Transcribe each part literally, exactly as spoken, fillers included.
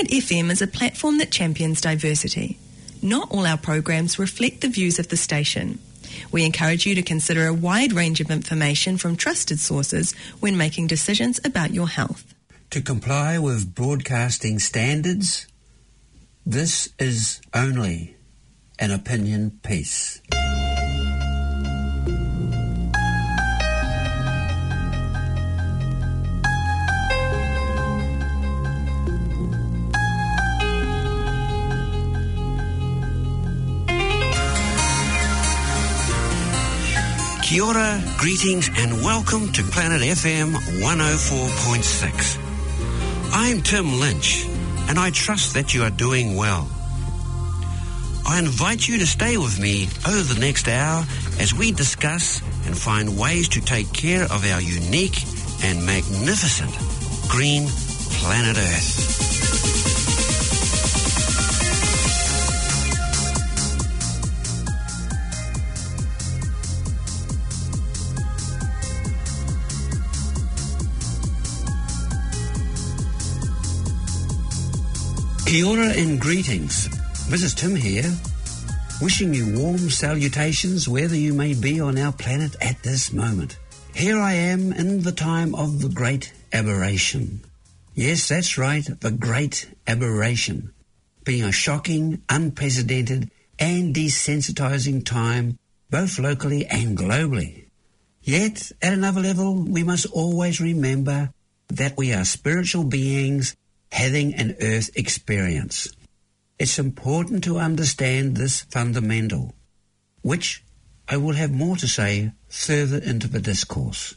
Planet F M is a platform that champions diversity. Not all our programs reflect the views of the station. We encourage you to consider a wide range of information from trusted sources when making decisions about your health. To comply with broadcasting standards, this is only an opinion piece. Kia ora, greetings and welcome to Planet F M one oh four point six. I'm Tim Lynch and I trust that you are doing well. I invite you to stay with me over the next hour as we discuss and find ways to take care of our unique and magnificent green planet Earth. Kia ora and greetings. This is Tim here, wishing you warm salutations wherever you may be on our planet at this moment. Here I am in the time of the Great Aberration. Yes, that's right, the Great Aberration, being a shocking, unprecedented and desensitizing time, both locally and globally. Yet, at another level, we must always remember that we are spiritual beings having an earth experience. It's important to understand this fundamental, which I will have more to say further into the discourse.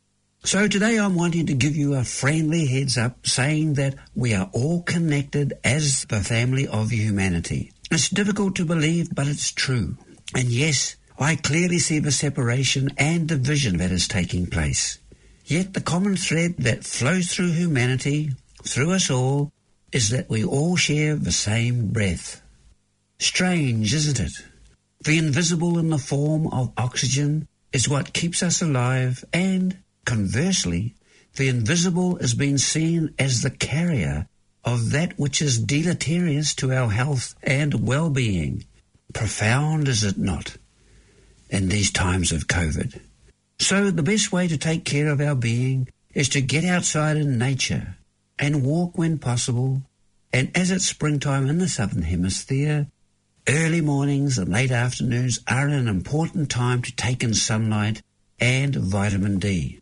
So today I'm wanting to give you a friendly heads up saying that we are all connected as the family of humanity. It's difficult to believe, but it's true. And yes, I clearly see the separation and division that is taking place. Yet the common thread that flows through humanity, through us all, is that we all share the same breath. Strange, isn't it? The invisible in the form of oxygen is what keeps us alive, and, conversely, the invisible is being seen as the carrier of that which is deleterious to our health and well-being. Profound, is it not, in these times of COVID? So the best way to take care of our being is to get outside in nature and walk when possible, and as it's springtime in the Southern Hemisphere, early mornings and late afternoons are an important time to take in sunlight and vitamin D.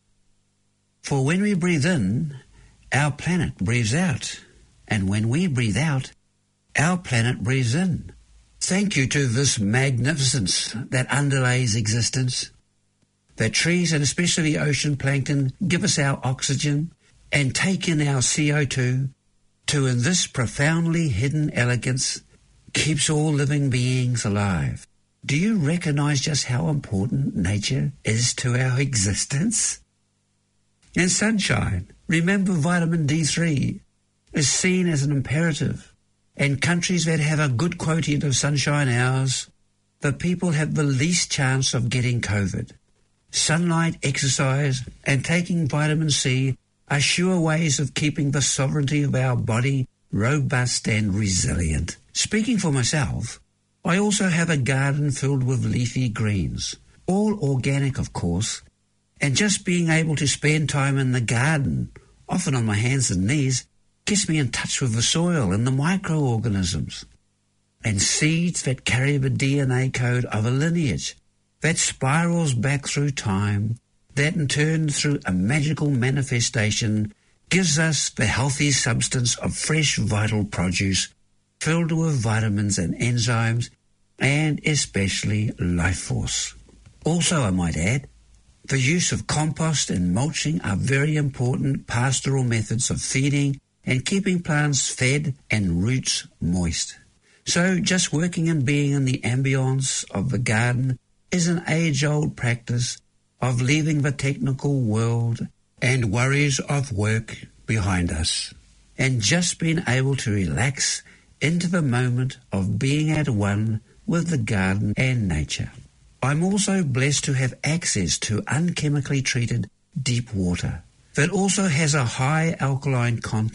For when we breathe in, our planet breathes out, and when we breathe out, our planet breathes in. Thank you to this magnificence that underlays existence, that trees and especially ocean plankton give us our oxygen and take in our C O two, to in this profoundly hidden elegance keeps all living beings alive. Do you recognize just how important nature is to our existence? And sunshine, remember vitamin D three, is seen as an imperative. And countries that have a good quotient of sunshine hours, the people have the least chance of getting COVID. Sunlight, exercise, and taking vitamin C are sure ways of keeping the sovereignty of our body robust and resilient. Speaking for myself, I also have a garden filled with leafy greens, all organic of course, and just being able to spend time in the garden, often on my hands and knees, gets me in touch with the soil and the microorganisms, and seeds that carry the D N A code of a lineage that spirals back through time, that in turn, through a magical manifestation, gives us the healthy substance of fresh, vital produce filled with vitamins and enzymes, and especially life force. Also, I might add, the use of compost and mulching are very important pastoral methods of feeding and keeping plants fed and roots moist. So just working and being in the ambience of the garden is an age-old practice of leaving the technical world and worries of work behind us, and just being able to relax into the moment of being at one with the garden and nature. I'm also blessed to have access to unchemically treated deep water that also has a high alkaline content.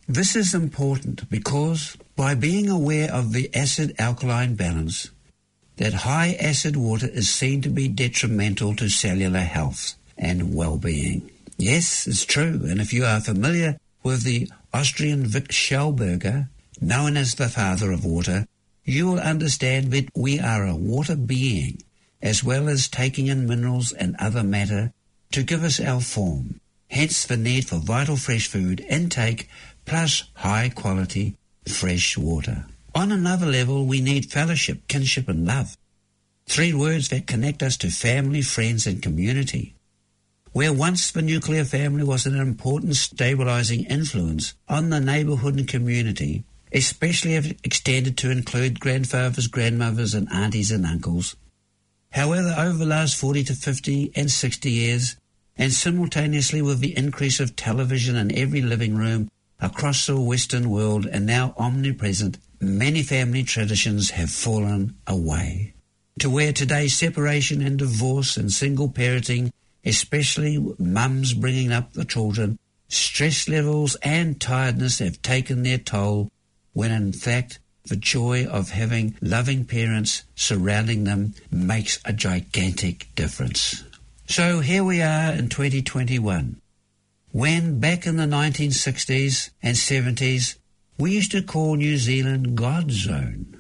This is important because by being aware of the acid-alkaline balance, that high acid water is seen to be detrimental to cellular health and well-being. Yes, it's true, and if you are familiar with the Austrian Vic Schellberger, known as the father of water, you will understand that we are a water being, as well as taking in minerals and other matter to give us our form. Hence the need for vital fresh food intake plus high-quality fresh water. On another level, we need fellowship, kinship and love. Three words that connect us to family, friends and community. Where once the nuclear family was an important stabilizing influence on the neighborhood and community, especially if extended to include grandfathers, grandmothers and aunties and uncles. However, over the last forty to fifty and sixty years, and simultaneously with the increase of television in every living room across the Western world and now omnipresent, many family traditions have fallen away. To where today separation and divorce and single parenting, especially mums bringing up the children, stress levels and tiredness have taken their toll, when in fact the joy of having loving parents surrounding them makes a gigantic difference. So here we are in twenty twenty-one, when back in the nineteen sixties and seventies, we used to call New Zealand God's own,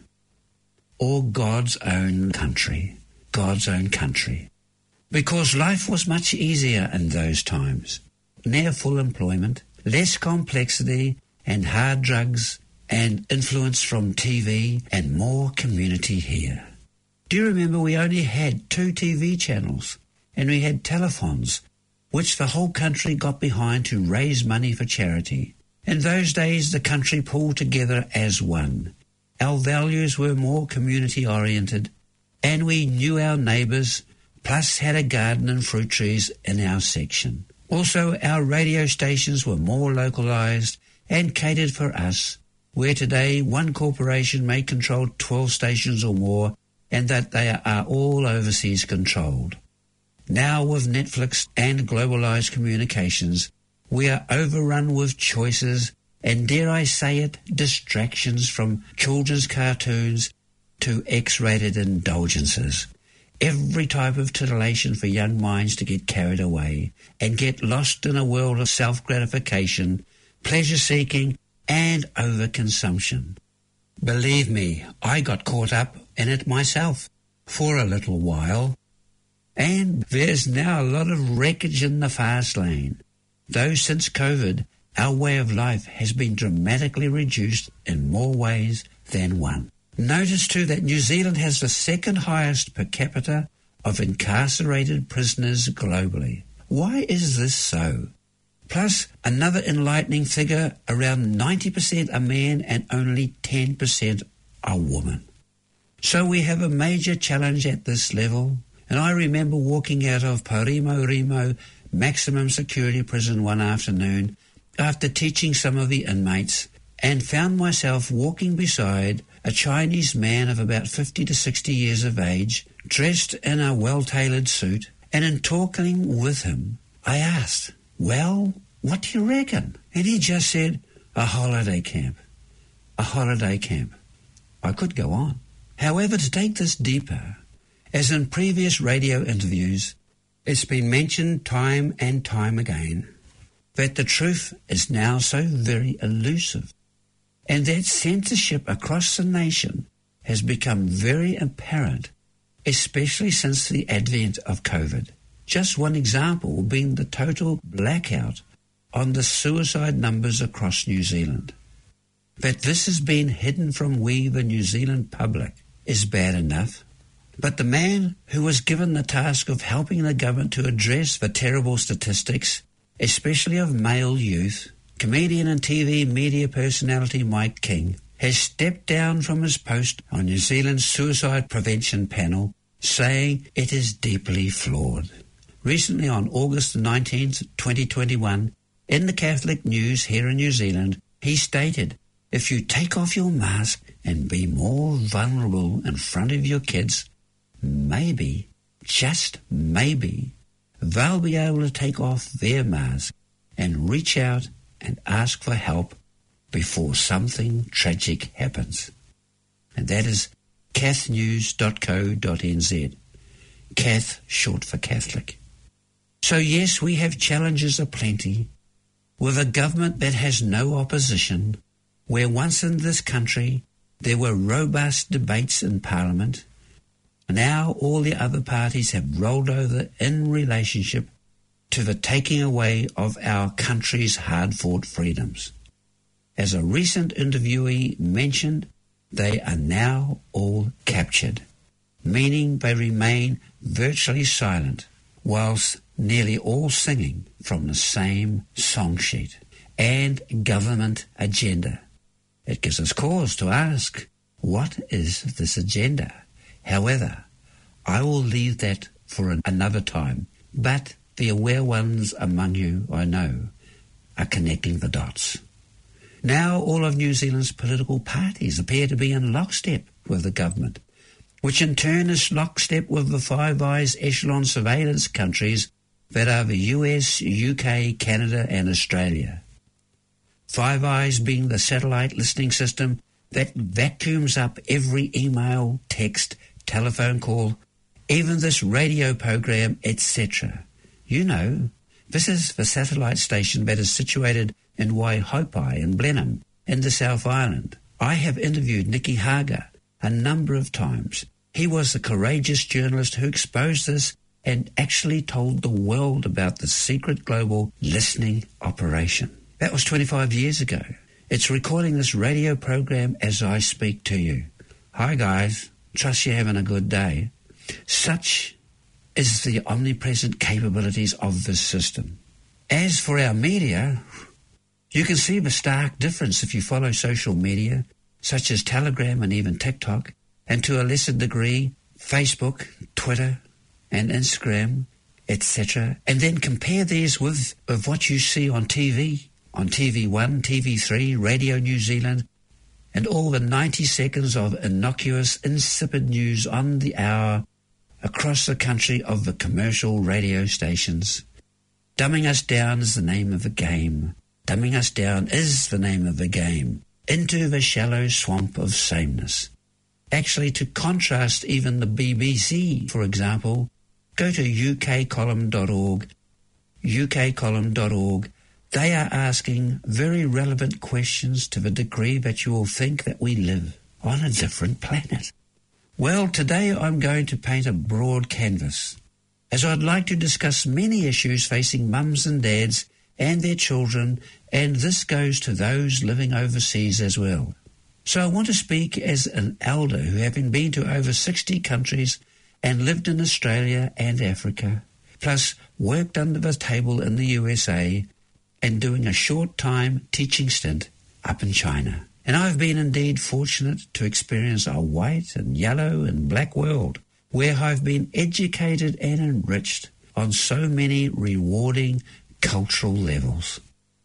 or God's own country, God's own country. Because life was much easier in those times. Near full employment, less complexity and hard drugs and influence from T V and more community here. Do you remember we only had two T V channels and we had telephones, which the whole country got behind to raise money for charity. In those days, the country pulled together as one. Our values were more community-oriented and we knew our neighbours, plus had a garden and fruit trees in our section. Also, our radio stations were more localised and catered for us, where today one corporation may control twelve stations or more, and that they are all overseas controlled. Now with Netflix and globalised communications, we are overrun with choices and, dare I say it, distractions from children's cartoons to X-rated indulgences. Every type of titillation for young minds to get carried away and get lost in a world of self-gratification, pleasure-seeking and overconsumption. Believe me, I got caught up in it myself for a little while. And there's now a lot of wreckage in the fast lane. Though since COVID, our way of life has been dramatically reduced in more ways than one. Notice too that New Zealand has the second highest per capita of incarcerated prisoners globally. Why is this so? Plus, another enlightening figure, around ninety percent are men and only ten percent are women. So we have a major challenge at this level. And I remember walking out of Parimorimo maximum security prison one afternoon after teaching some of the inmates and found myself walking beside a Chinese man of about fifty to sixty years of age, dressed in a well-tailored suit, and in talking with him, I asked, "Well, what do you reckon?" And he just said, "A holiday camp, a holiday camp." I could go on. However, to take this deeper, as in previous radio interviews, it's been mentioned time and time again that the truth is now so very elusive, and that censorship across the nation has become very apparent, especially since the advent of COVID. Just one example being the total blackout on the suicide numbers across New Zealand. That this has been hidden from we, the New Zealand public, is bad enough. But the man who was given the task of helping the government to address the terrible statistics, especially of male youth, comedian and T V media personality Mike King, has stepped down from his post on New Zealand's suicide prevention panel, saying it is deeply flawed. Recently, on August nineteenth, twenty twenty-one, in the Catholic News here in New Zealand, he stated, "If you take off your mask and be more vulnerable in front of your kids, maybe, just maybe, they'll be able to take off their mask and reach out and ask for help before something tragic happens. And that is cath news dot co dot n z. Cath, short for Catholic. So yes, we have challenges aplenty, with a government that has no opposition, where once in this country there were robust debates in Parliament. Now all the other parties have rolled over in relationship to the taking away of our country's hard-fought freedoms. As a recent interviewee mentioned, they are now all captured, meaning they remain virtually silent, whilst nearly all singing from the same song sheet and government agenda. It gives us cause to ask, what is this agenda? However, I will leave that for an, another time, but the aware ones among you, I know, are connecting the dots. Now all of New Zealand's political parties appear to be in lockstep with the government, which in turn is lockstep with the Five Eyes echelon surveillance countries that are the U S, U K, Canada and Australia. Five Eyes being the satellite listening system that vacuums up every email, text, telephone call, even this radio program, et cetera. You know, this is the satellite station that is situated in Waihopai in Blenheim, in the South Island. I have interviewed Nicky Hager a number of times. He was the courageous journalist who exposed this and actually told the world about the secret global listening operation. That was twenty-five years ago. It's recording this radio program as I speak to you. Hi guys, trust you're having a good day. Such is the omnipresent capabilities of this system. As for our media, you can see the stark difference if you follow social media, such as Telegram and even TikTok, and to a lesser degree, Facebook, Twitter, and Instagram, et cetera, and then compare these with, with what you see on T V, on T V one, T V three, Radio New Zealand, and all the ninety seconds of innocuous, insipid news on the hour across the country of the commercial radio stations. Dumbing us down is the name of the game. Dumbing us down is the name of the game. Into the shallow swamp of sameness. Actually, to contrast even the B B C, for example, go to u k column dot org, u k column dot org. They are asking very relevant questions to the degree that you will think that we live on a different planet. Well, today I'm going to paint a broad canvas, as I'd like to discuss many issues facing mums and dads and their children, and this goes to those living overseas as well. So I want to speak as an elder who, having been to over sixty countries and lived in Australia and Africa, plus worked under the table in the U S A and doing a short time teaching stint up in China. And I've been indeed fortunate to experience a white and yellow and black world where I've been educated and enriched on so many rewarding cultural levels.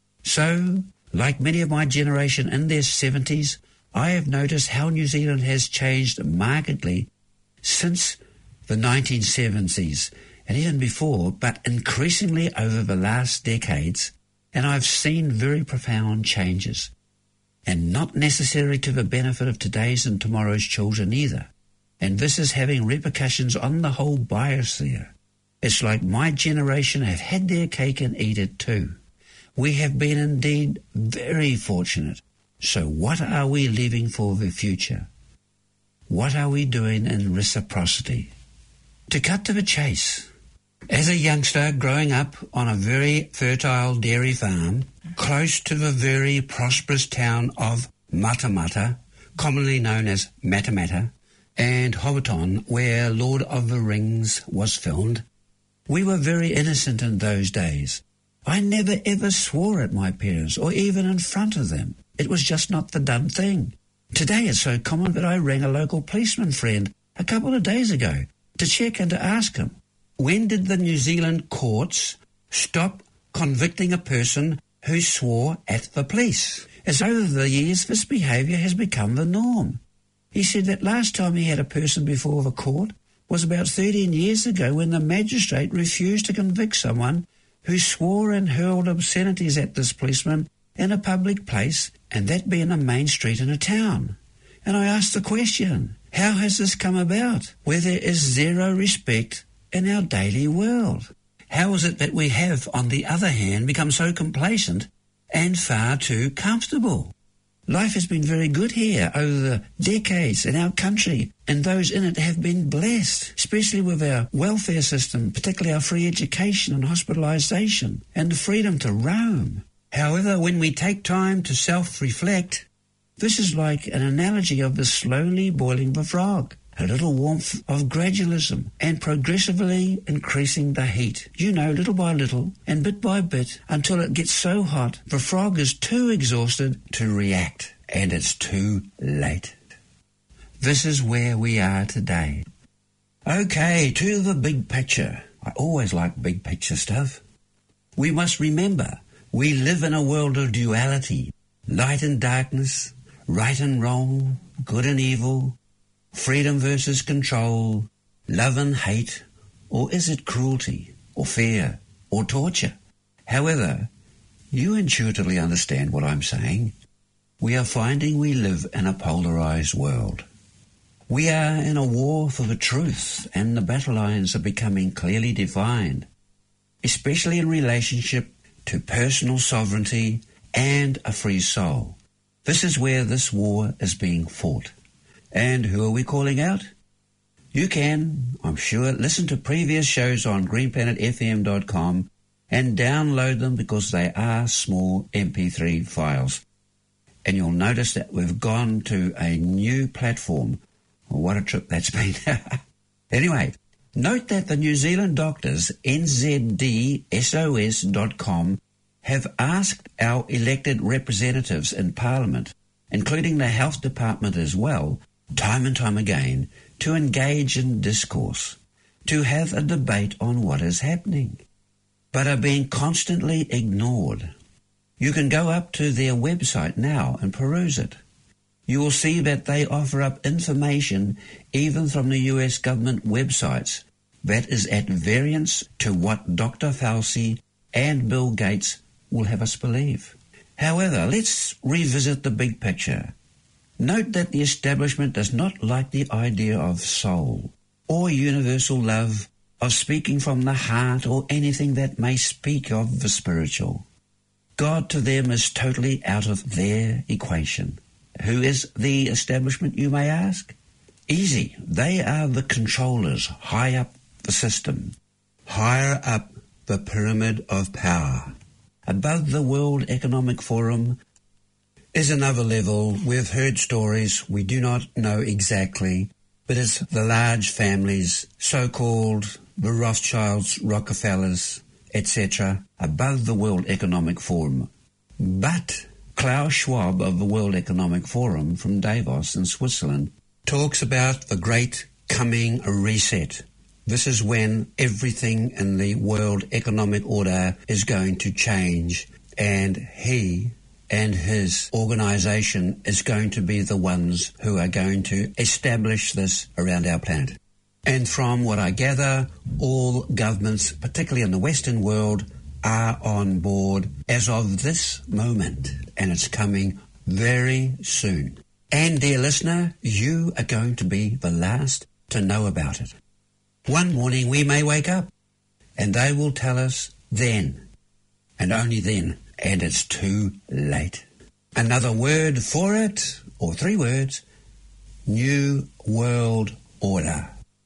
So, like many of my generation in their seventies, I have noticed how New Zealand has changed markedly since the nineteen seventies and even before, but increasingly over the last decades, and I've seen very profound changes. And not necessarily to the benefit of today's and tomorrow's children either. And this is having repercussions on the whole biosphere. It's like my generation have had their cake and eat it too. We have been indeed very fortunate. So what are we leaving for the future? What are we doing in reciprocity? To cut to the chase, as a youngster growing up on a very fertile dairy farm, close to the very prosperous town of Matamata, commonly known as Matamata, and Hobbiton, where Lord of the Rings was filmed, we were very innocent in those days. I never ever swore at my parents, or even in front of them. It was just not the done thing. Today it's so common that I rang a local policeman friend a couple of days ago to check and to ask him, when did the New Zealand courts stop convicting a person who swore at the police? As over the years, this behaviour has become the norm. He said that last time he had a person before the court was about thirteen years ago, when the magistrate refused to convict someone who swore and hurled obscenities at this policeman in a public place, and that being a main street in a town. And I asked the question, how has this come about, where there is zero respect in our daily world? How is it that we have, on the other hand, become so complacent and far too comfortable? Life has been very good here over the decades in our country, and those in it have been blessed, especially with our welfare system, particularly our free education and hospitalisation, and the freedom to roam. However, when we take time to self-reflect, this is like an analogy of the slowly boiling of a frog, a little warmth of gradualism, and progressively increasing the heat. You know, little by little, and bit by bit, until it gets so hot, the frog is too exhausted to react, and it's too late. This is where we are today. Okay, to the big picture. I always like big picture stuff. We must remember, we live in a world of duality, light and darkness, right and wrong, good and evil, freedom versus control, love and hate, or is it cruelty, or fear, or torture? However, you intuitively understand what I'm saying. We are finding we live in a polarized world. We are in a war for the truth, and the battle lines are becoming clearly defined, especially in relationship to personal sovereignty and a free soul. This is where this war is being fought. And who are we calling out? You can, I'm sure, listen to previous shows on green planet f m dot com and download them because they are small M P three files. And you'll notice that we've gone to a new platform. Well, what a trip that's been. Anyway, note that the New Zealand doctors, N Z D S O S dot com, have asked our elected representatives in Parliament, including the Health Department as well, time and time again, to engage in discourse, to have a debate on what is happening, but are being constantly ignored. You can go up to their website now and peruse it. You will see that they offer up information even from the U S government websites that is at variance to what Doctor Fauci and Bill Gates will have us believe. However, let's revisit the big picture. Note that the establishment does not like the idea of soul or universal love, of speaking from the heart, or anything that may speak of the spiritual. God to them is totally out of their equation. Who is the establishment, you may ask? Easy. They are the controllers high up the system, higher up the pyramid of power. Above the World Economic Forum is another level. We've heard stories, we do not know exactly, but it's the large families, so-called the Rothschilds, Rockefellers, et cetera, above the World Economic Forum. But Klaus Schwab of the World Economic Forum from Davos in Switzerland talks about the great coming reset. This is when everything in the world economic order is going to change, and he and his organization is going to be the ones who are going to establish this around our planet. And from what I gather, all governments, particularly in the Western world, are on board as of this moment, and it's coming very soon. And dear listener, you are going to be the last to know about it. One morning we may wake up, and they will tell us then, and only then, and it's too late. Another word for it, or three words, New World Order.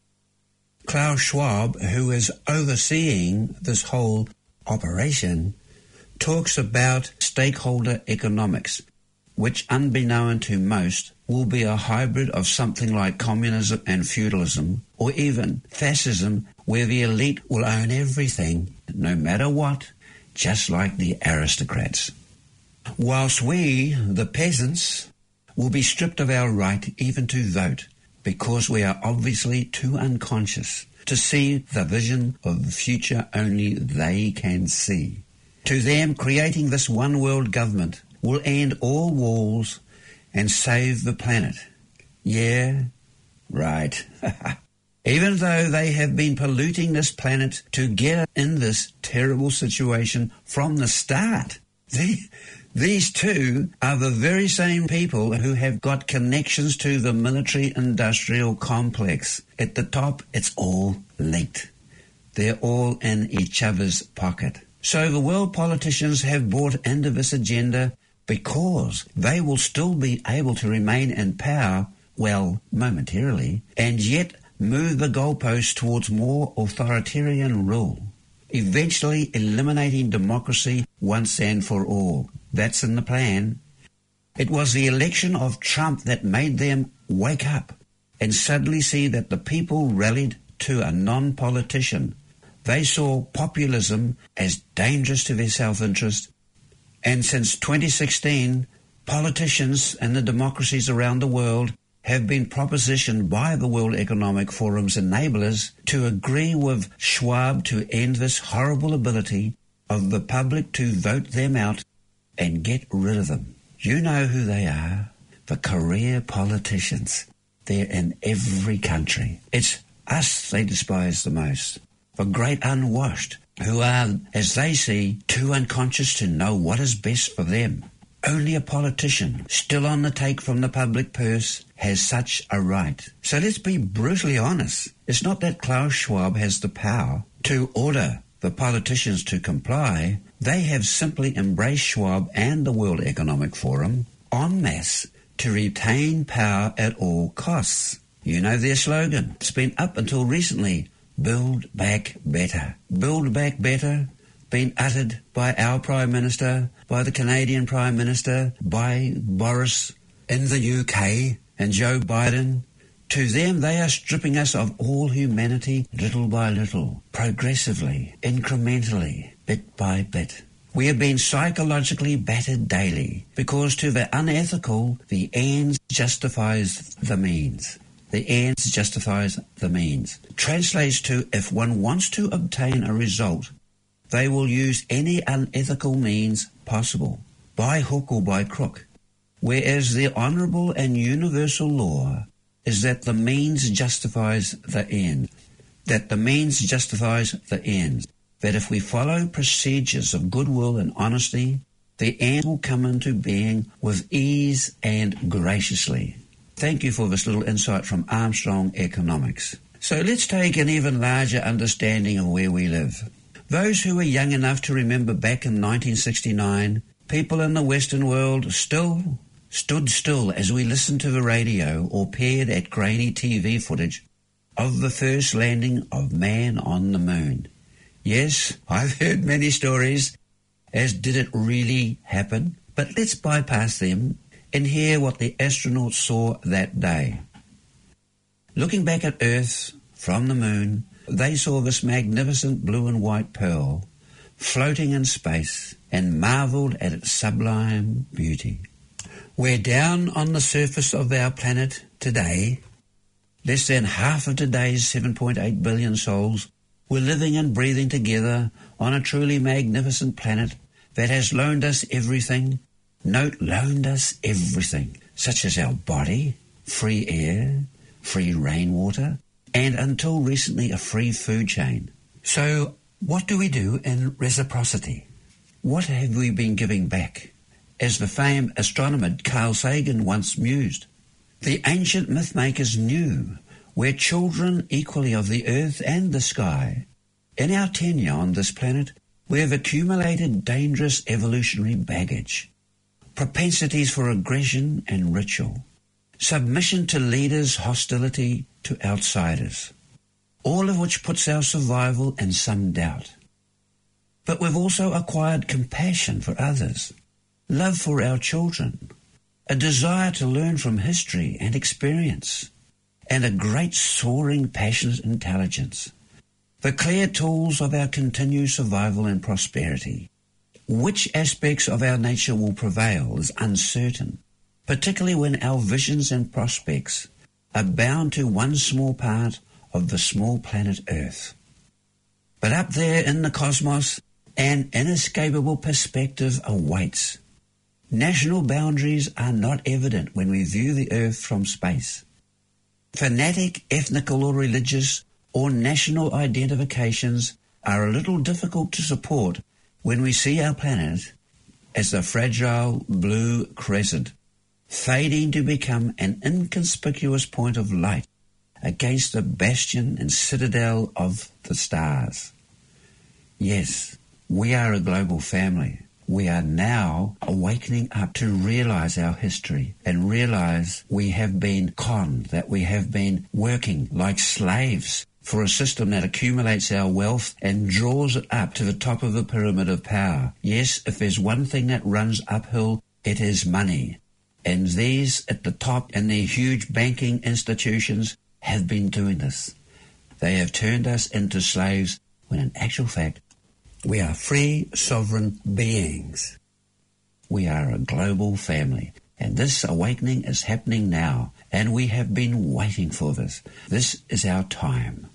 Klaus Schwab, who is overseeing this whole operation, talks about stakeholder economics, which, unbeknown to most, will be a hybrid of something like communism and feudalism, or even fascism, where the elite will own everything, no matter what, just like the aristocrats. Whilst we, the peasants, will be stripped of our right even to vote, because we are obviously too unconscious to see the vision of the future only they can see. To them, creating this one world government will end all wars and save the planet. Yeah, right. Even though they have been polluting this planet to get in this terrible situation from the start. They, These two are the very same people who have got connections to the military-industrial complex. At the top, it's all linked. They're all in each other's pocket. So the world politicians have bought into this agenda because they will still be able to remain in power, well, momentarily, and yet move the goalposts towards more authoritarian rule, eventually eliminating democracy once and for all. That's in the plan. It was the election of Trump that made them wake up and suddenly see that the people rallied to a non-politician. They saw populism as dangerous to their self-interest. And since twenty sixteen, politicians and the democracies around the world have been propositioned by the World Economic Forum's enablers to agree with Schwab to end this horrible ability of the public to vote them out and get rid of them. You know who they are, the career politicians. They're in every country. It's us they despise the most, the great unwashed, who are, as they see, too unconscious to know what is best for them. Only a politician, still on the take from the public purse, has such a right. So let's be brutally honest. It's not that Klaus Schwab has the power to order the politicians to comply. They have simply embraced Schwab and the World Economic Forum en masse to retain power at all costs. You know their slogan. It's been up until recently, build back better. Build back better, been uttered by our Prime Minister, by the Canadian Prime Minister, by Boris in the U K and Joe Biden. To them, they are stripping us of all humanity little by little, progressively, incrementally, bit by bit. We are being psychologically battered daily because to the unethical, the ends justifies the means. The ends justifies the means. Translates to, if one wants to obtain a result, they will use any unethical means possible, by hook or by crook. Whereas the honourable and universal law is that the means justifies the end. That the means justifies the ends. That if we follow procedures of goodwill and honesty, the end will come into being with ease and graciously. Thank you for this little insight from Armstrong Economics. So let's take an even larger understanding of where we live. Those who were young enough to remember back in nineteen sixty-nine, people in the Western world still stood still as we listened to the radio or peered at grainy T V footage of the first landing of man on the moon. Yes, I've heard many stories as did it really happen, but let's bypass them and hear what the astronauts saw that day. Looking back at Earth from the moon, they saw this magnificent blue and white pearl floating in space and marvelled at its sublime beauty. We're down on the surface of our planet today. Less than half of today's seven point eight billion souls were living and breathing together on a truly magnificent planet that has loaned us everything. Note, loaned us everything, such as our body, free air, free rainwater, and until recently a free food chain. So what do we do in reciprocity? What have we been giving back? As the famed astronomer Carl Sagan once mused, the ancient mythmakers knew we're children equally of the earth and the sky. In our tenure on this planet, we have accumulated dangerous evolutionary baggage, propensities for aggression and ritual, submission to leaders, hostility to outsiders, all of which puts our survival in some doubt. But we've also acquired compassion for others, love for our children, a desire to learn from history and experience, and a great soaring passionate intelligence, the clear tools of our continued survival and prosperity. Which aspects of our nature will prevail is uncertain, particularly when our visions and prospects are bound to one small part of the small planet Earth. But up there in the cosmos, an inescapable perspective awaits. National boundaries are not evident when we view the Earth from space. Fanatic, ethnical or religious, or national identifications are a little difficult to support when we see our planet as the fragile blue crescent, fading to become an inconspicuous point of light against the bastion and citadel of the stars. Yes, we are a global family. We are now awakening up to realize our history and realize we have been conned, that we have been working like slaves for a system that accumulates our wealth and draws it up to the top of the pyramid of power. Yes, if there's one thing that runs uphill, it is money. And these at the top and their huge banking institutions have been doing this. They have turned us into slaves when in actual fact, we are free, sovereign beings. We are a global family. And this awakening is happening now. And we have been waiting for this. This is our time.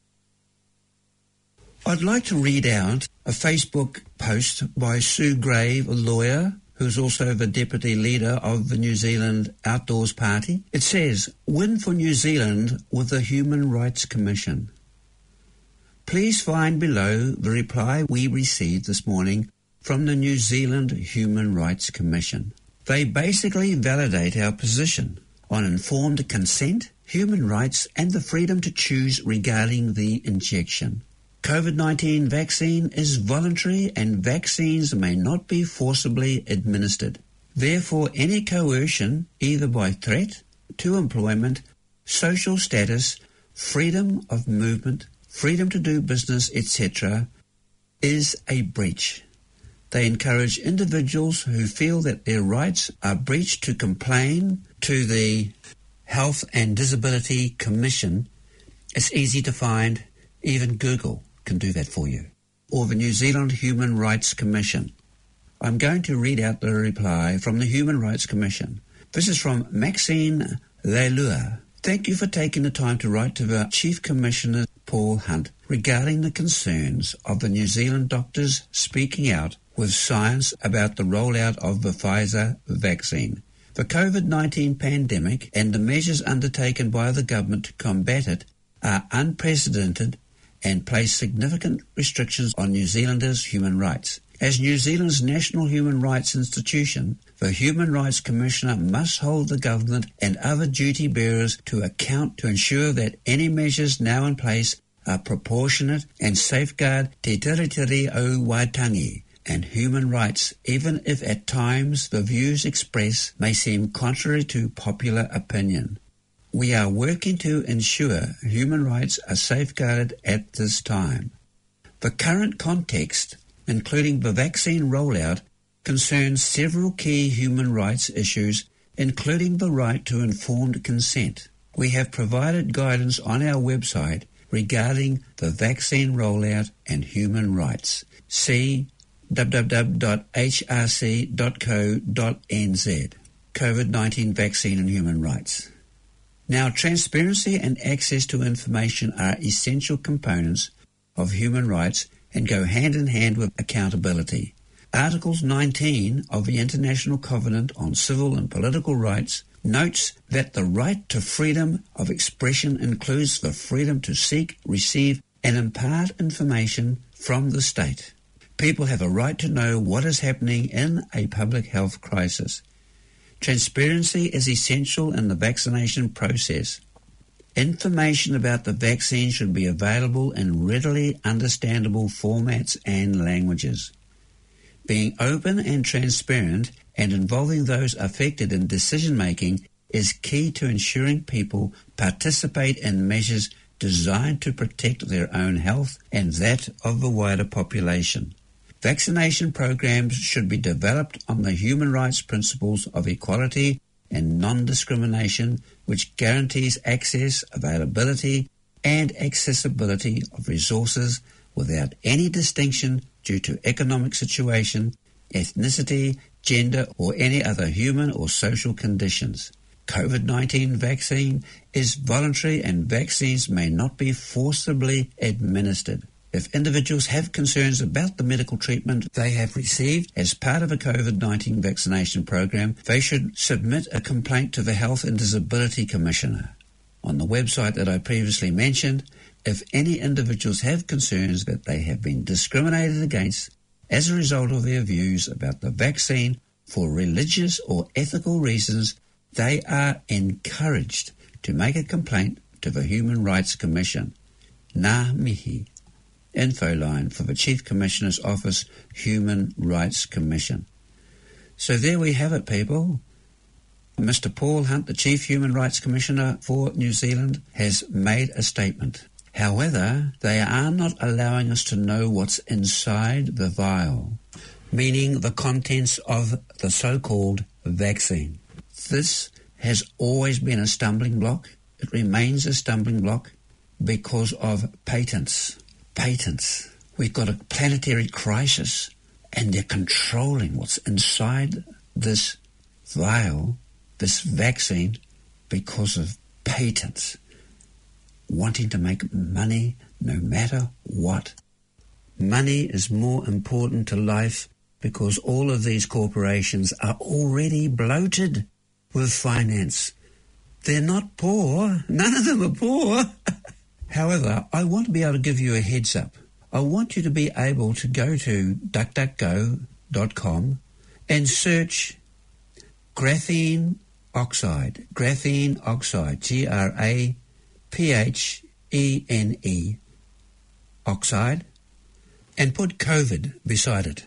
I'd like to read out a Facebook post by Sue Grave, a lawyer, who's also the deputy leader of the New Zealand Outdoors Party. It says, "Win for New Zealand with the Human Rights Commission." Please find below the reply we received this morning from the New Zealand Human Rights Commission. They basically validate our position on informed consent, human rights, and the freedom to choose regarding the injection. COVID nineteen vaccine is voluntary and vaccines may not be forcibly administered. Therefore, any coercion, either by threat to employment, social status, freedom of movement, freedom to do business, et cetera, is a breach. They encourage individuals who feel that their rights are breached to complain to the Health and Disability Commission. It's easy to find. Even Google can do that for you. Or the New Zealand Human Rights Commission. I'm going to read out the reply from the Human Rights Commission. This is from Maxine Leilua. Thank you for taking the time to write to the Chief Commissioner Paul Hunt regarding the concerns of the New Zealand doctors speaking out with science about the rollout of the Pfizer vaccine. The COVID nineteen pandemic and the measures undertaken by the government to combat it are unprecedented and place significant restrictions on New Zealanders' human rights. As New Zealand's national human rights institution, the Human Rights Commissioner must hold the government and other duty bearers to account to ensure that any measures now in place are proportionate and safeguard te tiritiri o Waitangi and human rights, even if at times the views expressed may seem contrary to popular opinion. We are working to ensure human rights are safeguarded at this time. The current context, including the vaccine rollout, concerns several key human rights issues, including the right to informed consent. We have provided guidance on our website regarding the vaccine rollout and human rights. See w w w dot h r c dot co dot n z. COVID nineteen Vaccine and Human Rights. Now, transparency and access to information are essential components of human rights and go hand in hand with accountability. Articles nineteen of the International Covenant on Civil and Political Rights notes that the right to freedom of expression includes the freedom to seek, receive, and impart information from the state. People have a right to know what is happening in a public health crisis. Transparency is essential in the vaccination process. Information about the vaccine should be available in readily understandable formats and languages. Being open and transparent and involving those affected in decision-making is key to ensuring people participate in measures designed to protect their own health and that of the wider population. Vaccination programs should be developed on the human rights principles of equality and non-discrimination, which guarantees access, availability, and accessibility of resources without any distinction due to economic situation, ethnicity, gender, or any other human or social conditions. COVID nineteen vaccine is voluntary and vaccines may not be forcibly administered. If individuals have concerns about the medical treatment they have received as part of a COVID nineteen vaccination program, they should submit a complaint to the Health and Disability Commissioner. On the website that I previously mentioned, if any individuals have concerns that they have been discriminated against as a result of their views about the vaccine for religious or ethical reasons, they are encouraged to make a complaint to the Human Rights Commission. Ngā mihi. Info line for the Chief Commissioner's Office, Human Rights Commission. So there we have it, people. Mister Paul Hunt, the Chief Human Rights Commissioner for New Zealand, has made a statement. However, they are not allowing us to know what's inside the vial, meaning the contents of the so-called vaccine. This has always been a stumbling block. It remains a stumbling block because of patents. Patents. We've got a planetary crisis, and they're controlling what's inside this vial, this vaccine, because of patents, wanting to make money no matter what. Money is more important to life because all of these corporations are already bloated with finance. They're not poor. None of them are poor. However, I want to be able to give you a heads up. I want you to be able to go to duck duck go dot com and search graphene oxide, graphene oxide, G R A P H E N E, oxide, and put COVID beside it.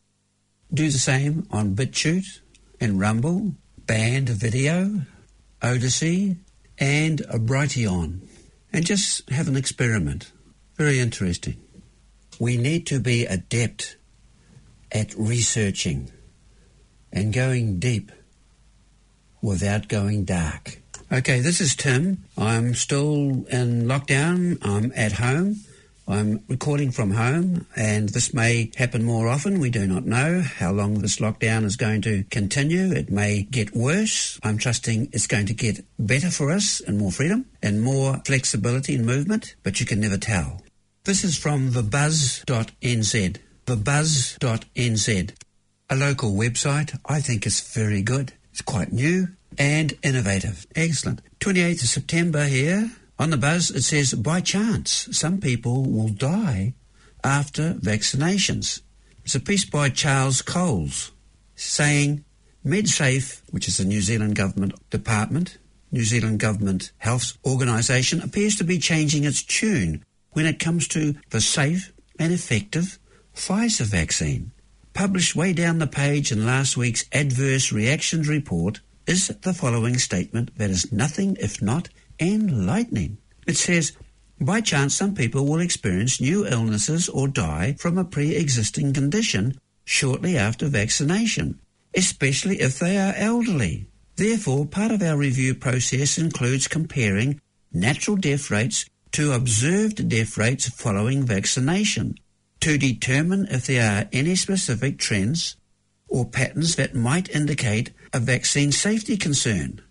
Do the same on BitChute and Rumble, Band Video, Odyssey, and Brighteon, and just have an experiment. Very interesting. We need to be adept at researching and going deep without going dark. Okay, this is Tim. I'm still in lockdown. I'm at home. I'm recording from home, and this may happen more often. We do not know how long this lockdown is going to continue. It may get worse. I'm trusting it's going to get better for us and more freedom and more flexibility and movement, but you can never tell. This is from the buzz dot n z. the buzz dot n z, a local website. I think it's very good. It's quite new and innovative. Excellent. twenty-eighth of September here. On the Buzz, it says, by chance, some people will die after vaccinations. It's a piece by Charles Coles saying, MedSafe, which is the New Zealand Government Department, New Zealand Government Health Organisation, appears to be changing its tune when it comes to the safe and effective Pfizer vaccine. Published way down the page in last week's Adverse Reactions Report is the following statement that is nothing if not enlightening. It says, by chance some people will experience new illnesses or die from a pre-existing condition shortly after vaccination, especially if they are elderly. Therefore, part of our review process includes comparing natural death rates to observed death rates following vaccination to determine if there are any specific trends or patterns that might indicate a vaccine safety concern.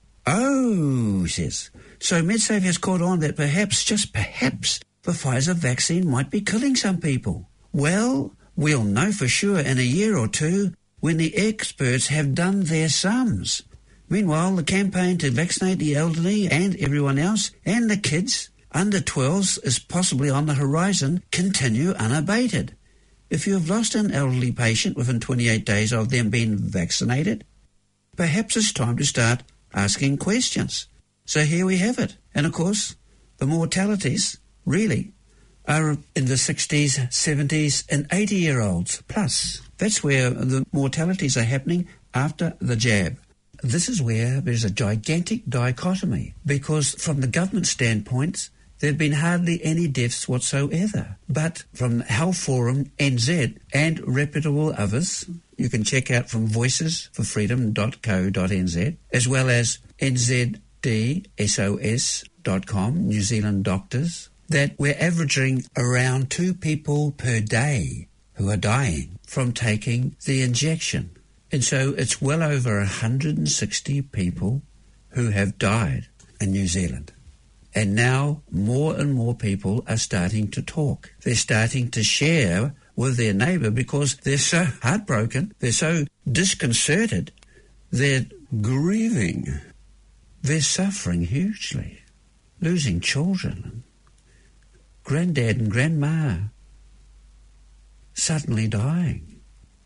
Oh, he says, so MedSafe has caught on that perhaps, just perhaps, the Pfizer vaccine might be killing some people. Well, we'll know for sure in a year or two when the experts have done their sums. Meanwhile, the campaign to vaccinate the elderly and everyone else, and the kids under twelves is possibly on the horizon, continue unabated. If you have lost an elderly patient within twenty-eight days of them being vaccinated, perhaps it's time to start asking questions. So here we have it. And of course, the mortalities really are in the sixties, seventies and eighty-year-olds plus. That's where the mortalities are happening after the jab. This is where there's a gigantic dichotomy, because from the government standpoint, there have been hardly any deaths whatsoever. But from Health Forum, N Z, and reputable others, you can check out from voices for freedom dot co dot n z, as well as N Z D S O S dot com, New Zealand doctors, that we're averaging around two people per day who are dying from taking the injection. And so it's well over one hundred sixty people who have died in New Zealand. And now more and more people are starting to talk. They're starting to share with their neighbour because they're so heartbroken, they're so disconcerted, they're grieving, they're suffering hugely, losing children, granddad and grandma suddenly dying.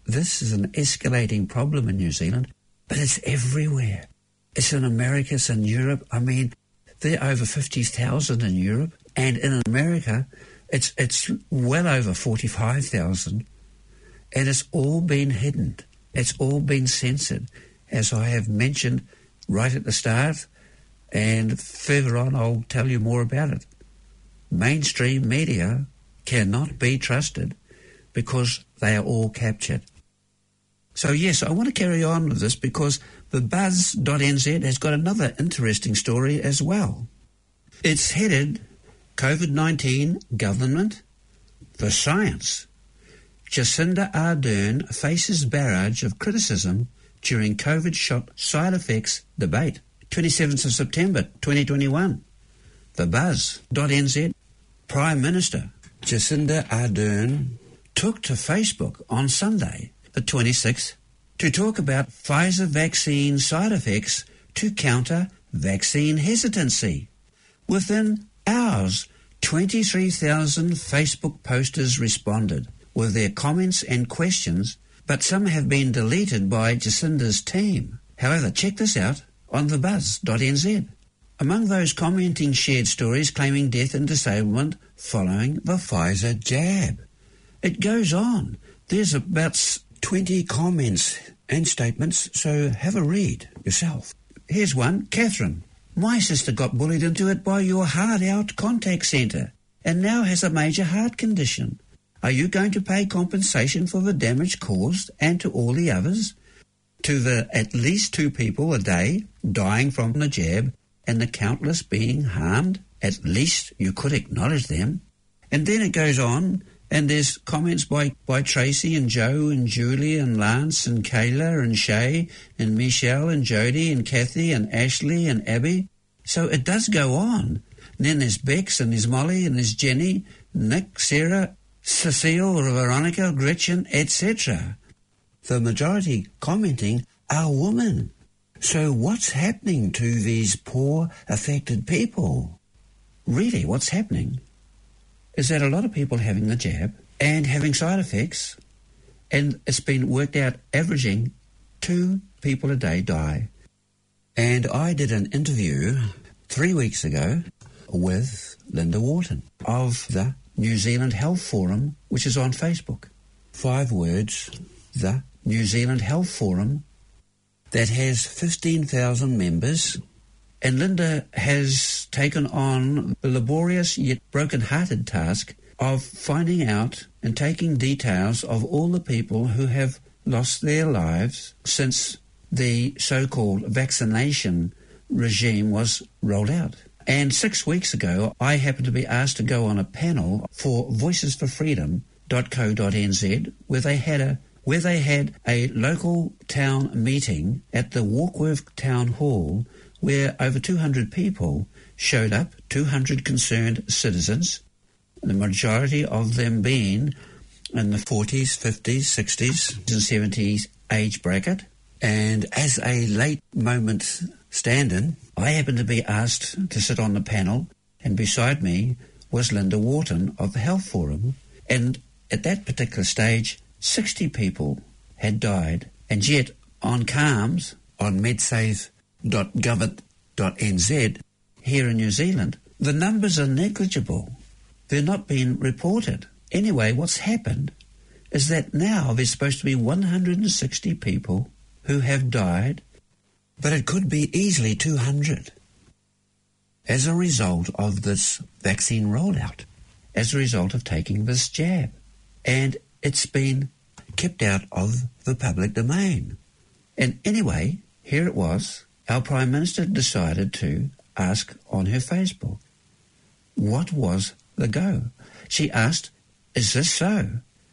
this is an escalating problem in New Zealand, but it's everywhere. It's in America, it's in Europe. I mean, there are over fifty thousand in Europe, and in America, it's it's well over forty-five thousand, and it's all been hidden. It's all been censored, as I have mentioned right at the start, and further on I'll tell you more about it. Mainstream media cannot be trusted because they are all captured. So yes, I want to carry on with this because the buzz dot n z has got another interesting story as well. It's headed COVID nineteen Government for Science. Jacinda Ardern faces barrage of criticism during COVID shot side effects debate. twenty-seventh of September twenty twenty-one. The buzz dot n z. Prime Minister Jacinda Ardern took to Facebook on Sunday, the twenty-sixth, to talk about Pfizer vaccine side effects to counter vaccine hesitancy. Within hours, twenty-three thousand Facebook posters responded with their comments and questions, but some have been deleted by Jacinda's team. However, check this out on the buzz dot n z. Among those commenting shared stories claiming death and disablement following the Pfizer jab. It goes on. There's about twenty comments and statements, so have a read yourself. Here's one. Catherine, my sister got bullied into it by your hard-out contact centre and now has a major heart condition. Are you going to pay compensation for the damage caused and to all the others? To the at least two people a day dying from the jab and the countless being harmed? At least you could acknowledge them. And then it goes on, and there's comments by, by Tracy and Joe and Julie and Lance and Kayla and Shay and Michelle and Jody and Kathy and Ashley and Abby. So it does go on. And then there's Bex and there's Molly and there's Jenny, Nick, Sarah, Cecile, Veronica, Gretchen, et cetera. The majority commenting are women. So what's happening to these poor affected people? Really, what's happening is that a lot of people having the jab and having side effects, and it's been worked out averaging two people a day die. And I did an interview three weeks ago with Linda Wharton of the New Zealand Health Forum, which is on Facebook. Five words, the New Zealand Health Forum, that has fifteen thousand members, and Linda has taken on the laborious yet broken-hearted task of finding out and taking details of all the people who have lost their lives since the so-called vaccination regime was rolled out. And six weeks ago, I happened to be asked to go on a panel for voices for freedom dot co dot n z, where they had a where they had a local town meeting at the Warkworth Town Hall, where over two hundred people showed up, two hundred concerned citizens, the majority of them being in the forties, fifties, sixties and seventies age bracket. And as a late moment stand-in, I happened to be asked to sit on the panel, and beside me was Linda Wharton of the Health Forum. And at that particular stage, sixty people had died, and yet on CALMS, on medsafe dot gov dot n z, here in New Zealand, the numbers are negligible. They're not being reported. Anyway, what's happened is that now there's supposed to be one hundred sixty people who have died, but it could be easily two hundred as a result of this vaccine rollout, as a result of taking this jab. And it's been kept out of the public domain. And anyway, here it was, our Prime Minister decided to ask on her Facebook, what was the go? She asked, is this so?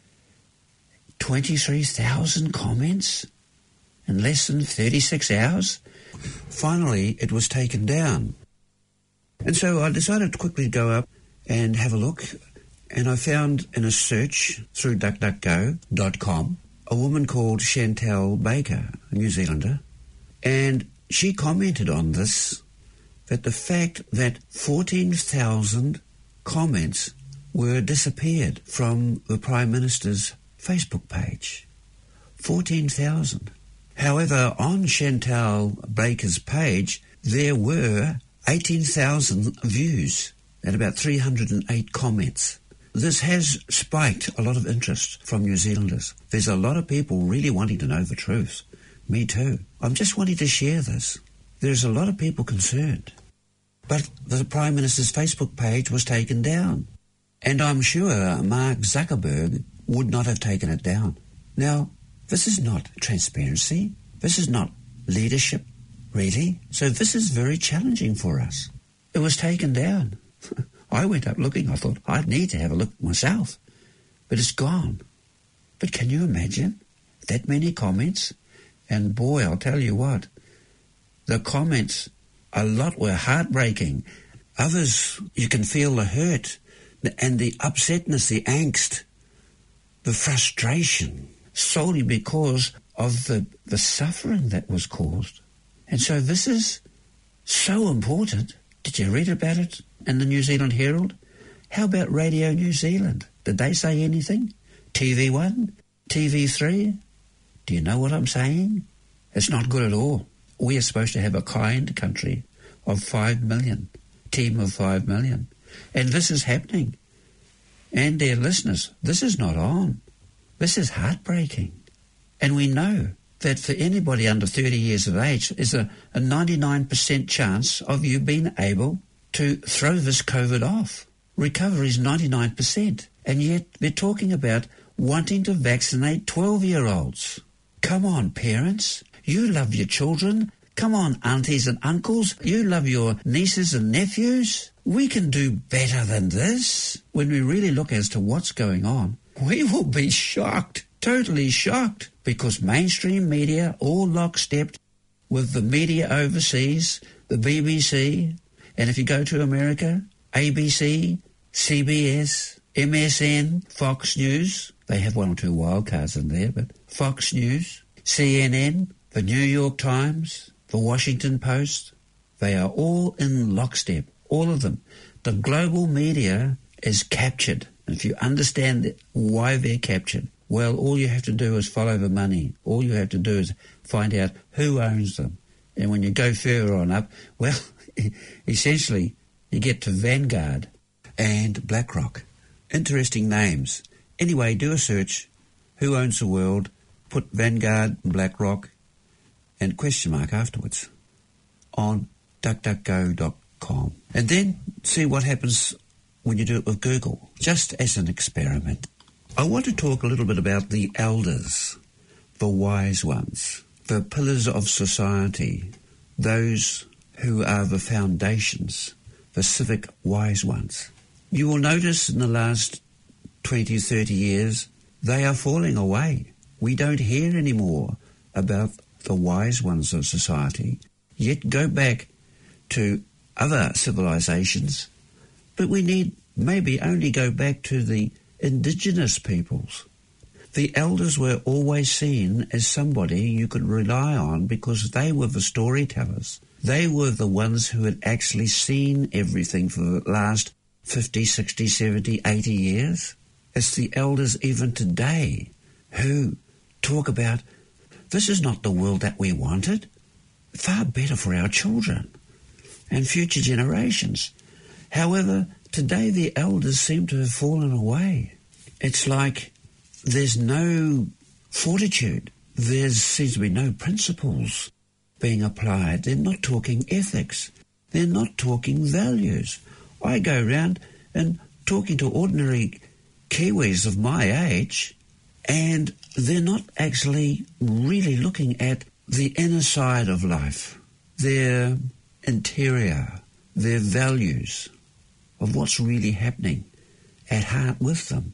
twenty-three thousand comments in less than thirty-six hours? Finally, it was taken down. And so I decided to quickly go up and have a look, and I found in a search through duck duck go dot com a woman called Chantel Baker, a New Zealander, and she commented on this, that the fact that fourteen thousand comments were disappeared from the Prime Minister's Facebook page. fourteen thousand. However, on Chantal Baker's page, there were eighteen thousand views and about three hundred eight comments. This has spiked a lot of interest from New Zealanders. There's a lot of people really wanting to know the truth. Me too. I'm just wanting to share this. There's a lot of people concerned. But the Prime Minister's Facebook page was taken down. And I'm sure Mark Zuckerberg would not have taken it down. Now, this is not transparency. This is not leadership, really. So this is very challenging for us. It was taken down. I went up looking. I thought, I need to have a look myself. But it's gone. But can you imagine that many comments? And boy, I'll tell you what, the comments, a lot were heartbreaking. Others, you can feel the hurt and the upsetness, the angst, the frustration, solely because of the, the suffering that was caused. And so this is so important. Did you read about it in the New Zealand Herald? How about Radio New Zealand? Did they say anything? T V one? T V three? Do you know what I'm saying? It's not good at all. We are supposed to have a kind country of five million, team of five million. And this is happening. And dear listeners, this is not on. This is heartbreaking. And we know that for anybody under thirty years of age, is a, a ninety-nine percent chance of you being able to throw this COVID off. Recovery is ninety-nine percent. And yet they're talking about wanting to vaccinate twelve-year-olds. Come on, parents. You love your children. Come on, aunties and uncles. You love your nieces and nephews. We can do better than this. When we really look as to what's going on, we will be shocked, totally shocked, because mainstream media, all lockstep with the media overseas, the B B C, and if you go to America, A B C, C B S, M S N, Fox News, they have one or two wild cards in there, but Fox News, C N N, the New York Times, the Washington Post, they are all in lockstep, all of them. The global media is captured. And if you understand why they're captured, well, all you have to do is follow the money. All you have to do is find out who owns them. And when you go further on up, well, essentially, you get to Vanguard and BlackRock. Interesting names. Anyway, do a search. Who owns the world? Put Vanguard and BlackRock and question mark afterwards on duck duck go dot com. And then see what happens when you do it with Google, just as an experiment. I want to talk a little bit about the elders, the wise ones, the pillars of society, those who are the foundations, the civic wise ones. You will notice in the last twenty, thirty years, they are falling away. We don't hear anymore about the wise ones of society. Yet go back to other civilizations, but we need maybe only go back to the indigenous peoples. The elders were always seen as somebody you could rely on because they were the storytellers. They were the ones who had actually seen everything for the last fifty, sixty, seventy, eighty years. It's the elders even today who talk about, this is not the world that we wanted. Far better for our children and future generations. However, today the elders seem to have fallen away. It's like there's no fortitude. There seems to be no principles being applied. They're not talking ethics. They're not talking values. I go around and talking to ordinary Kiwis of my age, and they're not actually really looking at the inner side of life, their interior, their values of what's really happening at heart with them.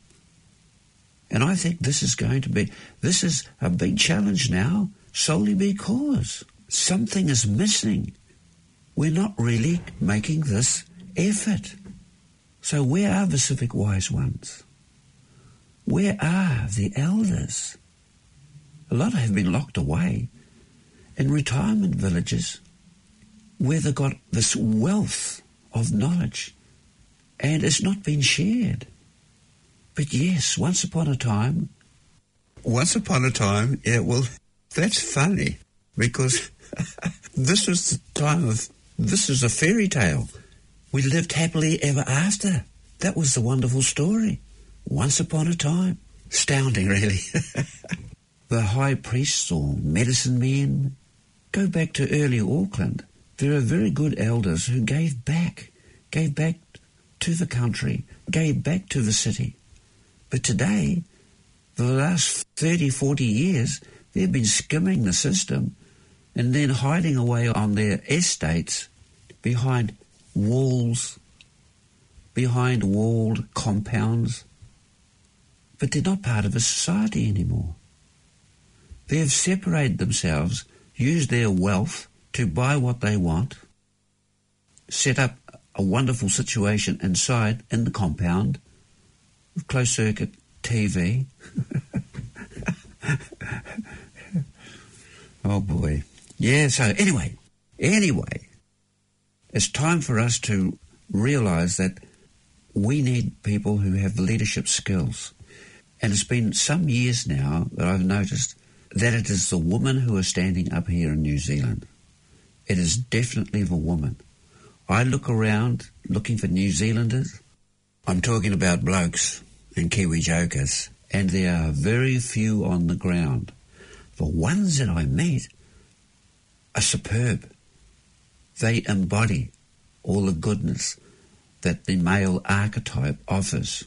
And I think this is going to be, this is a big challenge now, solely because something is missing. We're not really making this effort. So where are the civic wise ones? Where are the elders? A lot have been locked away in retirement villages where they've got this wealth of knowledge and it's not been shared. But yes, once upon a time, once upon a time, yeah, well, that's funny, because this was the time of, this is a fairy tale. We lived happily ever after. That was the wonderful story. Once upon a time. Astounding, really. The high priests or medicine men, go back to early Auckland. There are very good elders who gave back, gave back to the country, gave back to the city. But today, for the last thirty, forty years, they've been skimming the system and then hiding away on their estates behind walls, behind walled compounds. But they're not part of a society anymore. They have separated themselves, used their wealth to buy what they want, set up a wonderful situation inside in the compound with closed-circuit T V. Oh, boy. Yeah, so anyway, anyway, it's time for us to realise that we need people who have leadership skills. And it's been some years now that I've noticed that it is the women who are standing up here in New Zealand. It is definitely the woman. I look around looking for New Zealanders. I'm talking about blokes and Kiwi jokers, and there are very few on the ground. The ones that I meet are superb. They embody all the goodness that the male archetype offers.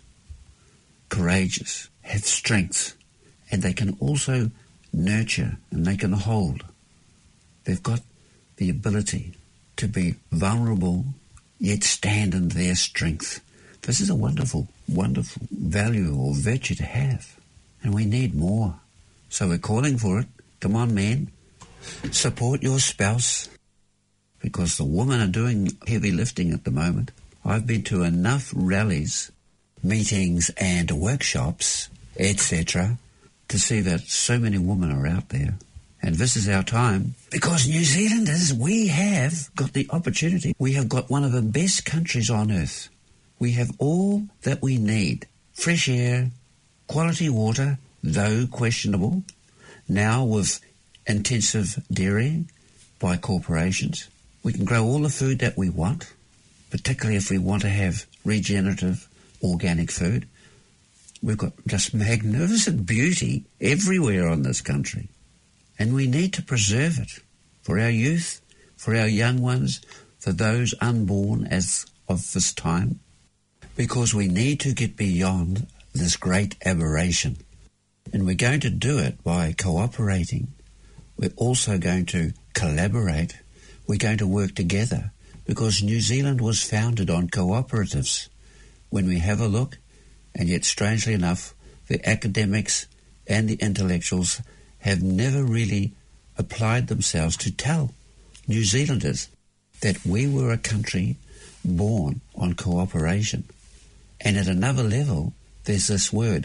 Courageous, have strength, and they can also nurture and they can hold. They've got the ability to be vulnerable yet stand in their strength. This is a wonderful, wonderful value or virtue to have, and we need more. So we're calling for it. Come on, men, support your spouse, because the women are doing heavy lifting at the moment. I've been to enough rallies, meetings and workshops, et cetera, to see that so many women are out there. And this is our time, because New Zealanders, we have got the opportunity. We have got one of the best countries on earth. We have all that we need. Fresh air, quality water, though questionable, now with intensive dairying by corporations. We can grow all the food that we want, particularly if we want to have regenerative organic food. We've got just magnificent beauty everywhere on this country. And we need to preserve it for our youth, for our young ones, for those unborn as of this time, because we need to get beyond this great aberration. And we're going to do it by cooperating. We're also going to collaborate. We're going to work together, because New Zealand was founded on cooperatives. When we have a look, and yet strangely enough, the academics and the intellectuals have never really applied themselves to tell New Zealanders that we were a country born on cooperation. And at another level, there's this word,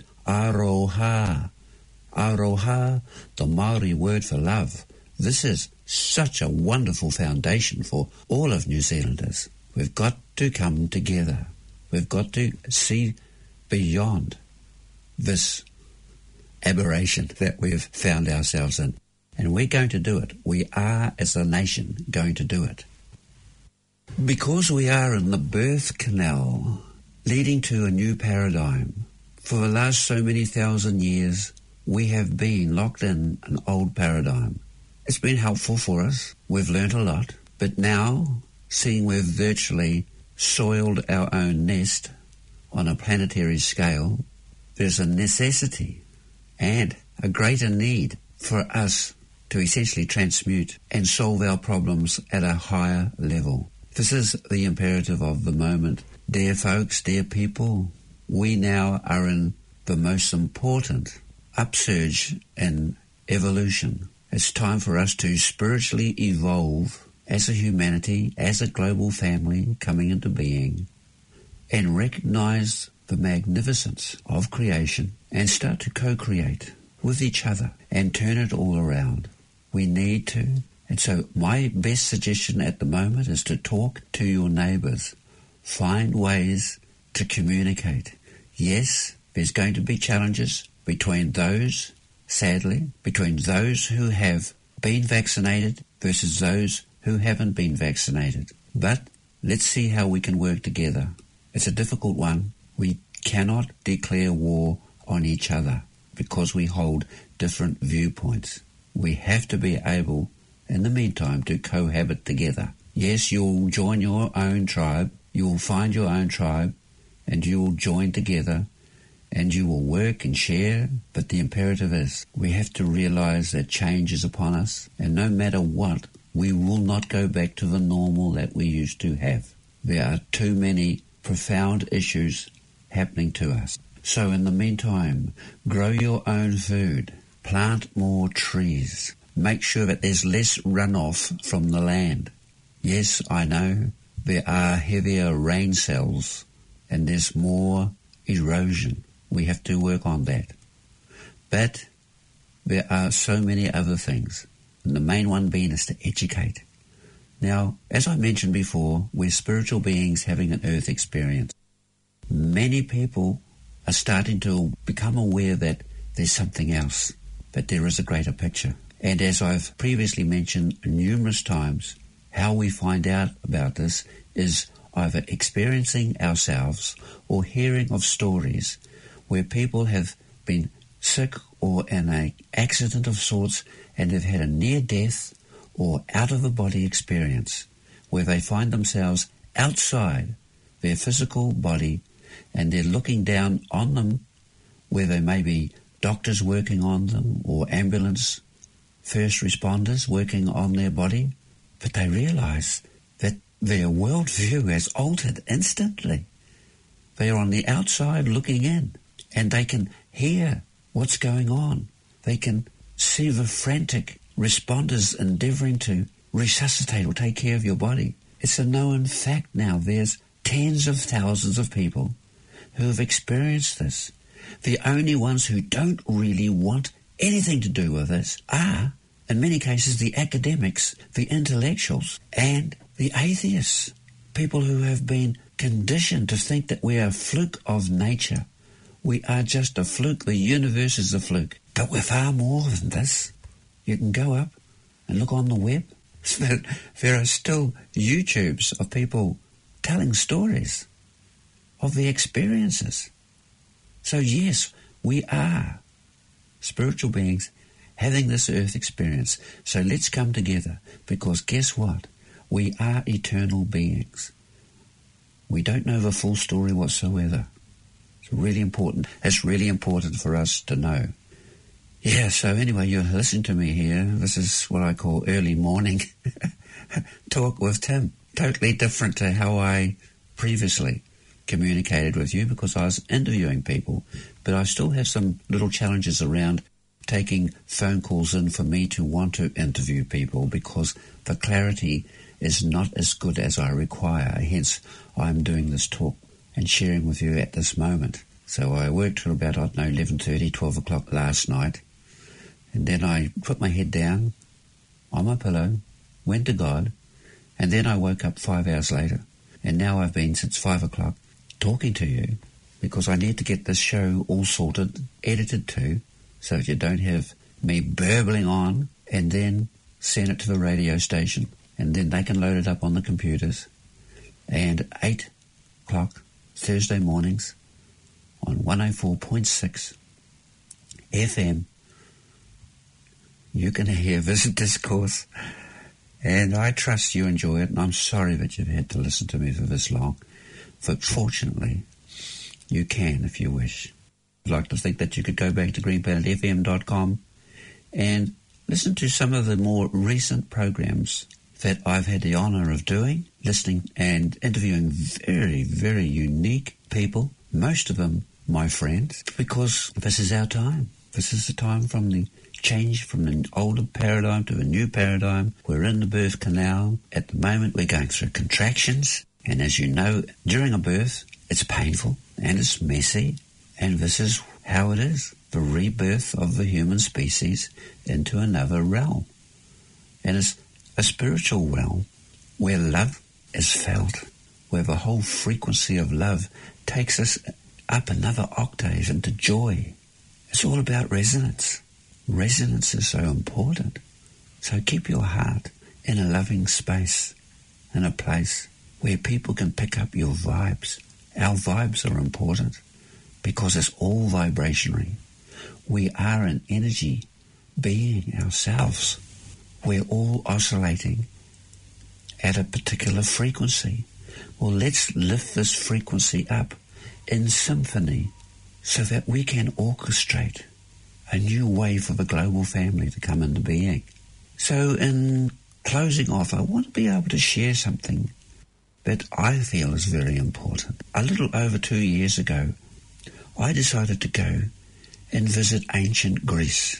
aroha. Aroha, the Maori word for love. This is such a wonderful foundation for all of New Zealanders. We've got to come together. We've got to see beyond this aberration that we've found ourselves in. And we're going to do it. We are, as a nation, going to do it. Because we are in the birth canal leading to a new paradigm. For the last so many thousand years, we have been locked in an old paradigm. It's been helpful for us. We've learnt a lot. But now, seeing we've virtually soiled our own nest on a planetary scale, there's a necessity and a greater need for us to essentially transmute and solve our problems at a higher level. This is the imperative of the moment. Dear folks, dear people, we now are in the most important upsurge in evolution. It's time for us to spiritually evolve as a humanity, as a global family coming into being, and recognize the magnificence of creation and start to co-create with each other and turn it all around. We need to. And so my best suggestion at the moment is to talk to your neighbours. Find ways to communicate. Yes, there's going to be challenges between those sadly, between those who have been vaccinated versus those who haven't been vaccinated. But let's see how we can work together. It's a difficult one. We cannot declare war on each other because we hold different viewpoints. We have to be able, in the meantime, to cohabit together. Yes, you'll join your own tribe, you'll find your own tribe, and you will join together, and you will work and share, but the imperative is we have to realize that change is upon us, and no matter what, we will not go back to the normal that we used to have. There are too many profound issues happening to us. So in the meantime, grow your own food, plant more trees, make sure that there's less runoff from the land. Yes, I know there are heavier rain cells and there's more erosion. We have to work on that. But there are so many other things, and the main one being is to educate. Now, as I mentioned before, we're spiritual beings having an earth experience. Many people are starting to become aware that there's something else, that there is a greater picture. And as I've previously mentioned numerous times, how we find out about this is either experiencing ourselves or hearing of stories where people have been sick or in an accident of sorts and have had a near-death or out-of-the-body experience where they find themselves outside their physical body and they're looking down on them, where there may be doctors working on them or ambulance first responders working on their body, but they realize that their worldview has altered instantly. They are on the outside looking in, and they can hear what's going on. They can see the frantic responders endeavoring to resuscitate or take care of your body. It's a known fact now. There's tens of thousands of people who have experienced this. The only ones who don't really want anything to do with this are, in many cases, the academics, the intellectuals, and the atheists. People who have been conditioned to think that we are a fluke of nature. We are just a fluke. The universe is a fluke. But we're far more than this. You can go up and look on the web. There are still YouTubes of people telling stories of their experiences. So yes, we are spiritual beings having this earth experience. So let's come together, because guess what? We are eternal beings. We don't know the full story whatsoever. It's really important. It's really important for us to know. Yeah, so anyway, you're listening to me here. This is what I call early morning talk with Tim. Totally different to how I previously communicated with you, because I was interviewing people, but I still have some little challenges around taking phone calls in for me to want to interview people, because the clarity is not as good as I require. Hence, I'm doing this talk and sharing with you at this moment. So I worked till about, I don't know, eleven thirty, twelve o'clock last night, and then I put my head down on my pillow, went to God, and then I woke up five hours later. And now I've been since five o'clock talking to you, because I need to get this show all sorted, edited too, so that you don't have me burbling on, and then send it to the radio station, and then they can load it up on the computers. And eight o'clock Thursday mornings on one oh four point six F M, you can hear Visit Discourse, and I trust you enjoy it, and I'm sorry that you've had to listen to me for this long, but fortunately, you can if you wish. I'd like to think that you could go back to green planet f m dot com and listen to some of the more recent programs that I've had the honour of doing, listening and interviewing very, very unique people, most of them my friends, because this is our time. This is the time from the change from the older paradigm to the new paradigm. We're in the birth canal. At the moment, we're going through contractions. And as you know, during a birth, it's painful and it's messy. And this is how it is, the rebirth of the human species into another realm. And it's a spiritual realm where love is felt, where the whole frequency of love takes us up another octave into joy. It's all about resonance. Resonance is so important. So keep your heart in a loving space, in a place where people can pick up your vibes. Our vibes are important because it's all vibrationary. We are an energy being ourselves. We're all oscillating at a particular frequency. Well, let's lift this frequency up in symphony so that we can orchestrate a new way for the global family to come into being. So in closing off, I want to be able to share something that I feel is very important. A little over two years ago, I decided to go and visit ancient Greece.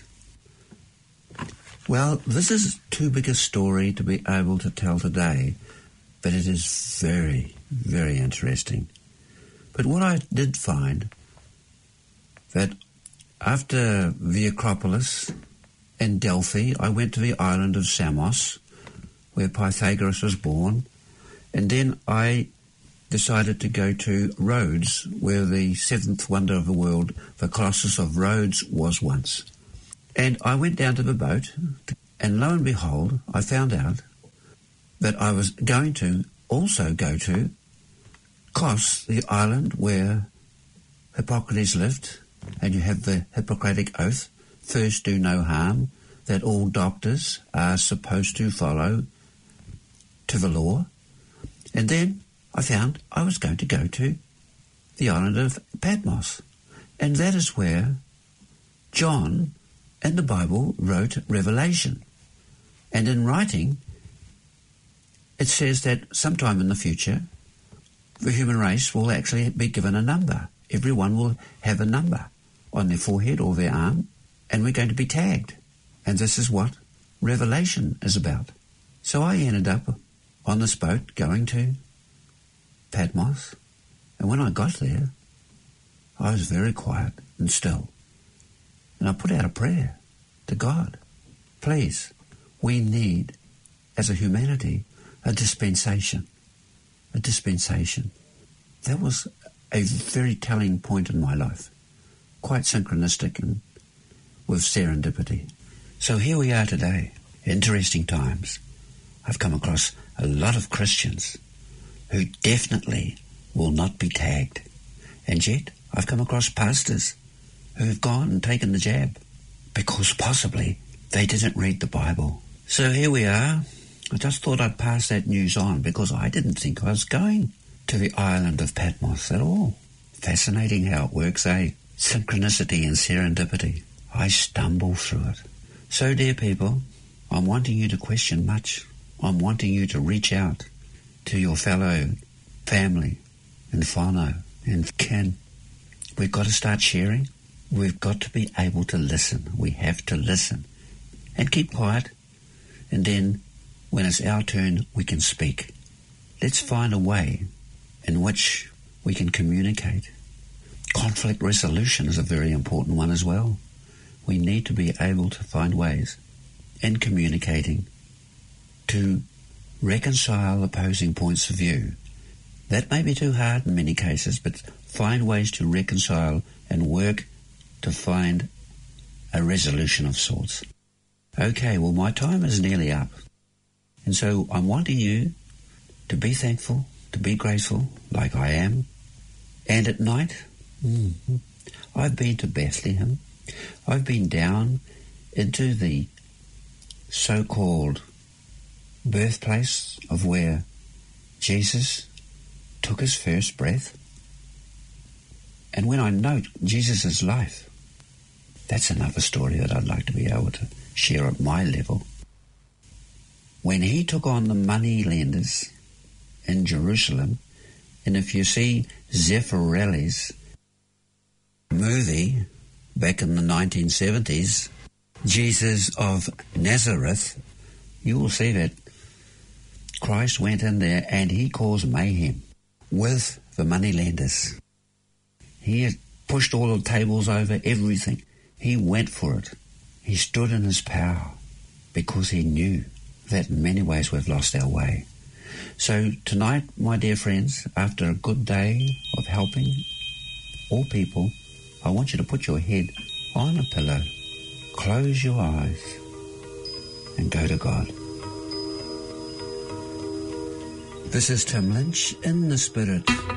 Well, this is too big a story to be able to tell today, but it is very, very interesting. But what I did find, that after the Acropolis and Delphi, I went to the island of Samos, where Pythagoras was born, and then I decided to go to Rhodes, where the seventh wonder of the world, the Colossus of Rhodes, was once. And I went down to the boat, and lo and behold, I found out that I was going to also go to Kos, the island where Hippocrates lived, and you have the Hippocratic Oath, first do no harm, that all doctors are supposed to follow to the law. And then I found I was going to go to the island of Patmos, and that is where John in the Bible wrote Revelation. And in writing, it says that sometime in the future, the human race will actually be given a number. Everyone will have a number on their forehead or their arm, and we're going to be tagged. And this is what Revelation is about. So I ended up on this boat going to Patmos, and when I got there, I was very quiet and still. And I put out a prayer to God. Please, we need, as a humanity, a dispensation. A dispensation. That was a very telling point in my life. Quite synchronistic and with serendipity. So here we are today. Interesting times. I've come across a lot of Christians who definitely will not be tagged. And yet, I've come across pastors who have gone and taken the jab because possibly they didn't read the Bible. So here we are. I just thought I'd pass that news on because I didn't think I was going to the island of Patmos at all. Fascinating how it works, eh? Synchronicity and serendipity. I stumble through it. So, dear people, I'm wanting you to question much. I'm wanting you to reach out to your fellow family and whānau and kin. We've got to start sharing. We've got to be able to listen. We have to listen and keep quiet. And then when it's our turn, we can speak. Let's find a way in which we can communicate. Conflict resolution is a very important one as well. We need to be able to find ways in communicating to reconcile opposing points of view. That may be too hard in many cases, but find ways to reconcile and work to find a resolution of sorts. Okay, well, my time is nearly up. And so I'm wanting you to be thankful, to be grateful, like I am. And at night, mm-hmm, I've been to Bethlehem. I've been down into the so-called birthplace of where Jesus took his first breath. And when I note Jesus' life, that's another story that I'd like to be able to share at my level. When he took on the money lenders in Jerusalem, and if you see Zeffirelli's movie back in the nineteen seventies, Jesus of Nazareth, you will see that Christ went in there and he caused mayhem with the money lenders. He pushed all the tables over, everything. He went for it. He stood in his power because he knew that in many ways we've lost our way. So tonight, my dear friends, after a good day of helping all people, I want you to put your head on a pillow, close your eyes and go to God. This is Tim Lynch in the Spirit.